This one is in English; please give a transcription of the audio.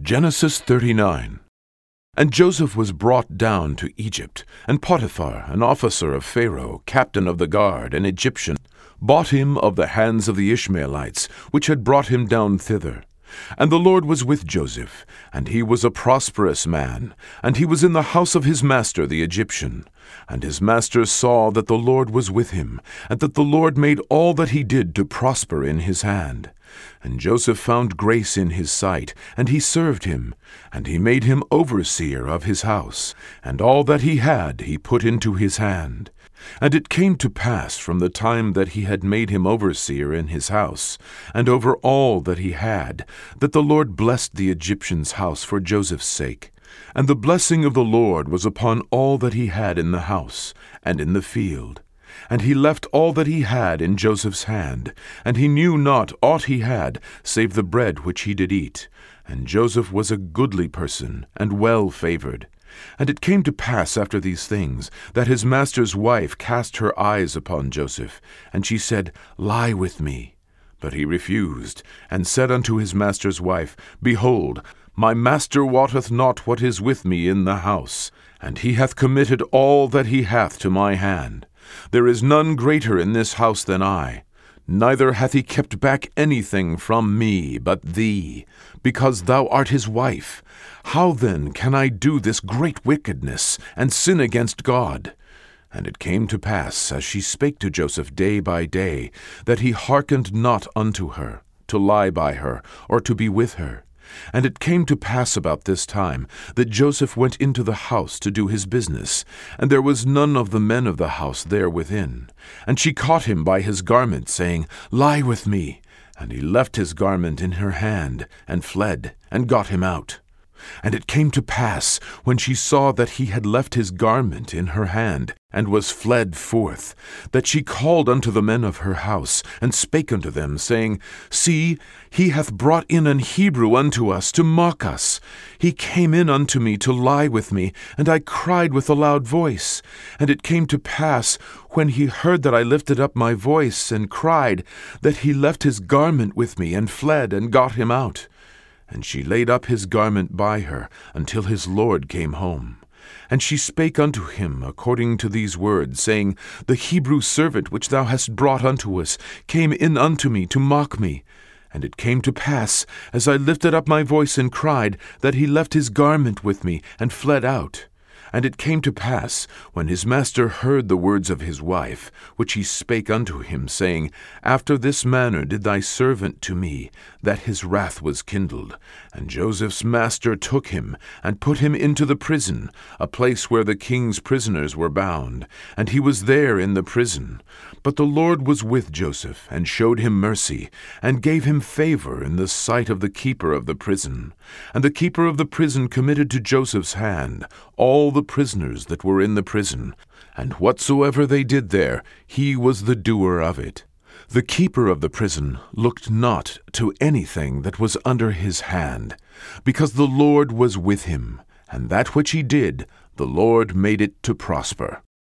Genesis 39. And Joseph was brought down to Egypt, and Potiphar, an officer of Pharaoh, captain of the guard, an Egyptian, bought him of the hands of the Ishmaelites, which had brought him down thither. And the Lord was with Joseph, and he was a prosperous man, and he was in the house of his master the Egyptian. And his master saw that the Lord was with him, and that the Lord made all that he did to prosper in his hand. And Joseph found grace in his sight, and he served him, and he made him overseer of his house, and all that he had he put into his hand. And it came to pass from the time that he had made him overseer in his house, and over all that he had, that the Lord blessed the Egyptian's house for Joseph's sake. And the blessing of the Lord was upon all that he had in the house, and in the field. And he left all that he had in Joseph's hand, and he knew not aught he had, save the bread which he did eat. And Joseph was a goodly person, and well favored. And it came to pass after these things, that his master's wife cast her eyes upon Joseph, and she said, Lie with me. But he refused, and said unto his master's wife, Behold, my master wotteth not what is with me in the house, and he hath committed all that he hath to my hand. There is none greater in this house than I. Neither hath he kept back anything from me but thee, because thou art his wife. How then can I do this great wickedness, and sin against God? And it came to pass, as she spake to Joseph day by day, that he hearkened not unto her, to lie by her, or to be with her. And it came to pass about this time, that Joseph went into the house to do his business, and there was none of the men of the house there within. And she caught him by his garment, saying, Lie with me. And he left his garment in her hand, and fled, and got him out. And it came to pass, when she saw that he had left his garment in her hand, and was fled forth, that she called unto the men of her house, and spake unto them, saying, See, he hath brought in an Hebrew unto us, to mock us. He came in unto me to lie with me, and I cried with a loud voice. And it came to pass, when he heard that I lifted up my voice, and cried, that he left his garment with me, and fled, and got him out. And she laid up his garment by her, until his lord came home. And she spake unto him according to these words, saying, The Hebrew servant which thou hast brought unto us came in unto me to mock me. And it came to pass, as I lifted up my voice and cried, that he left his garment with me, and fled out. And it came to pass, when his master heard the words of his wife, which he spake unto him, saying, After this manner did thy servant to me, that his wrath was kindled. And Joseph's master took him, and put him into the prison, a place where the king's prisoners were bound, and he was there in the prison. But the Lord was with Joseph, and showed him mercy, and gave him favor in the sight of the keeper of the prison. And the keeper of the prison committed to Joseph's hand all the prisoners that were in the prison, and whatsoever they did there, he was the doer of it. The keeper of the prison looked not to anything that was under his hand, because the Lord was with him, and that which he did, the Lord made it to prosper.